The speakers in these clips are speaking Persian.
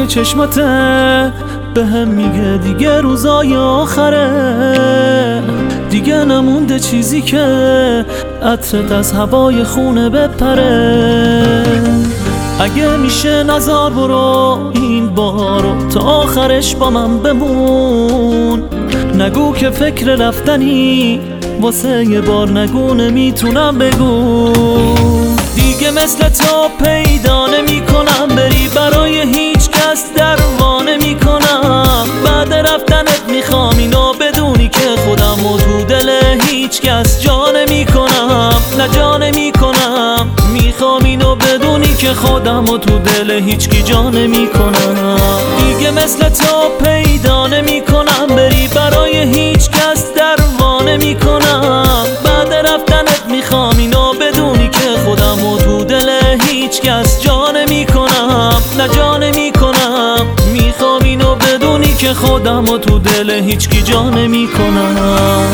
نگاه چشماته به هم میگه دیگه روزای آخره، دیگه نمونده چیزی که عطرت از هوای خونه بپره. اگه میشه نزار برو این بارو تا آخرش با من بمون، نگو که فکر رفتنی واسه یه بار نگو نمیتونم بگو. دیگه مثل تو پیدا نمی کنم بری برای هیچ کس دروا نمی کنم. بعد رفتنت میخوام اینو بدونی که خودمو تو دل هیچ کس جا نمی کنم، نه جا نمی کنم. میخوام اینو بدونی که خودمو تو دل هیچ کی جا نمی کنم. دیگه مثل تو پیدا نمی کنم بری برای هیچ کس دروا نمی کنم. بعد رفتنت میخوام اینو بدونی که خودمو تو دل هیچ کس جا نمی کنم، نه جا نمی کنم. میخوام اینو بدونی که خودمو تو دل هیچ کی جا نمی کنم.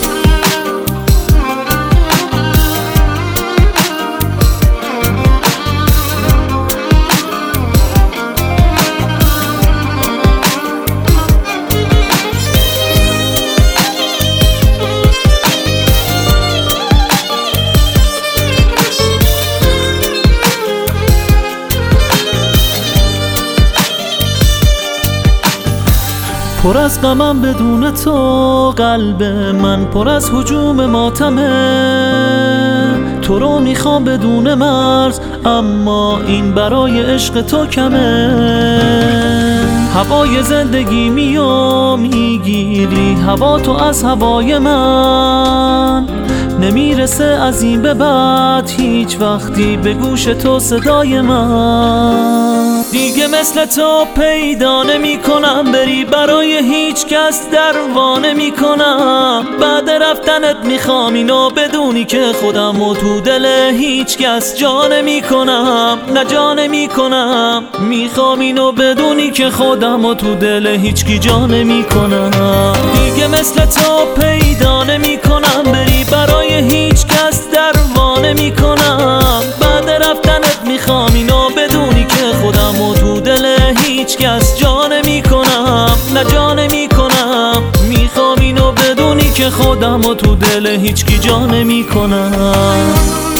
پر از غمم بدون تو، قلب من پر از هجوم ماتمه. تو رو میخوام بدون مرز اما این برای عشق تو کمه. هوای زندگی میگیری هوا تو از هوای من، نمیرسه از این به بعد هیچ وقتی به گوش تو صدای من. دیگه مثل تو پیدا نمی کنم بری برای هیچ کس دروا نمی کنم. بعد رفتنت میخوام اینو بدونی که خودمو تو دل هیچ کس جا نمی کنم، نه جا نمی کنم. میخوام اینو بدونی که خودمو تو دل هیچ کی جا نمی کنم. دیگه مثل تو پیدا نمی کنم بری برای هیچ کس دروا نمی کنم. بعد رفتنت میخوام اینو بدونی که خودمو تو دل هیچ کس جا نمی کنم، نه جا نمی کنم. میخوام اینو بدونی که خودمو تو دل هیچ کی جا نمی کنم.